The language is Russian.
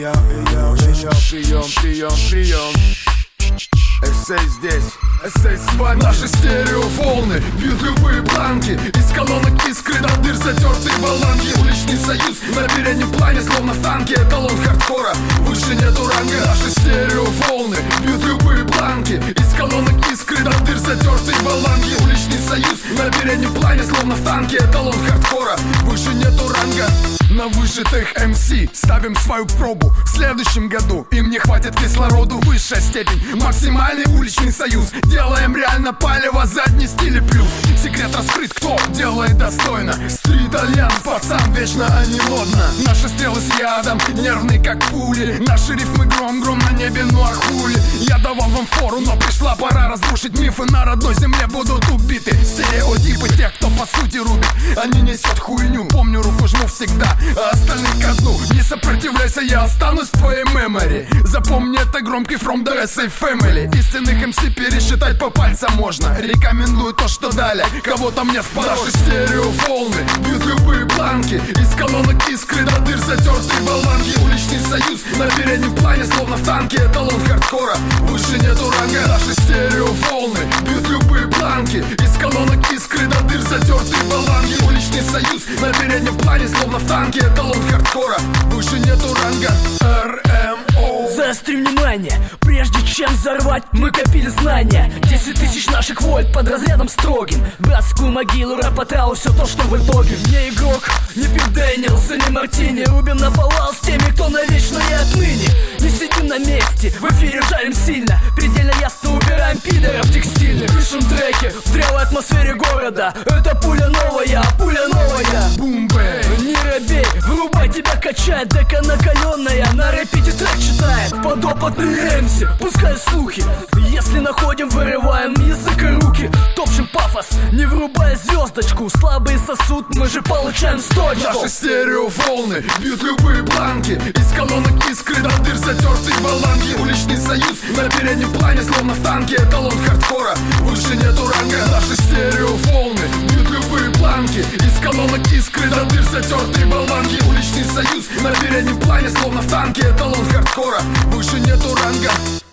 Прием. Эссей здесь, эссей с вами. Наши стереоволны бьют любые планки. Из колонок искры до дыр затертые болванки. Уличный союз на переднем плане, словно в танке. Эталон хардкора, выше нету ранга. Наши стереоволны бьют любые планки. Из колонок искры до дыр затертые болванки. Уличный союз на переднем плане, словно в танке. Эталон хардкора, выше нету ранга. На выжатых МС ставим свою пробу. В следующем году им не хватит кислороду. Высшая степень, максимальный уличный союз. Делаем реально палево, задний стиль и плюс. Секрет раскрыт, кто делает достойно. Стрит альянс, пацан, вечно они модно. Наши стрелы с ядом, нервные как пули. Наши рифмы гром на небе, ну а хули. Я давал вам фору, но пришла пора разрушить мифы. На родной земле будут убиты стереотипы тех, кто по сути рубит. Они несет хуйню, помню, руку жму всегда, а остальных ко дну. Не сопротивляйся, я останусь в твоей мемори. Запомни, это громкий from the SA family. Истинных МС пересчитать по пальцам можно. Рекомендую то, что дали, кого-то мне спорожь. Наши стереоволны бьют любые планки. Из колонок искры до дыр затертые болванки. Уличный союз на переднем плане, словно в танке. Эталон хардкора, выше нету ранга. Наши стереоволны бьют любые планки. Из колонок искры до дыр затертые болванки. Уличный союз на переднем плане, словно в танке. Эталон хардкора, выше нету ранга. РМО. Заострим внимание, прежде чем взорвать, мы копили знания. 10 тысяч наших вольт под разрядом строгим. Братскую могилу, рэп отрал, все то, что в итоге. Не игрок, не Пит Дэниелс и не Мартини. Рубим наповал с теми, кто навечно и отныне. Не сидим на месте, в эфире жарим сильно. Предельно ясно убираем пидоров текстильных. Пишем треки в древой атмосфере города. Это пуля новая, пуля новая. Бумбэй. Не робей, врубай, тебя качает. Дека накаленная, на рэпите трек читает. Подопытный Рэмси, пускай слухи. Если находим, вырываем язык и руки. Топчем пафос, не врубая звездочку. Слабый сосуд, мы же получаем сточку. Наши стереоволны бьют любые планки. Из колонок искры до дыр затертые болванки. Уличный союз на переднем плане, словно в танке. Эталон хардкора, выше нету ранга. Наши стереоволны бьют любые планки. Из колонок искры до дыр затертые болванки. Уличный союз на переднем плане, словно в танке. Эталон хардкора, выше нету ранга.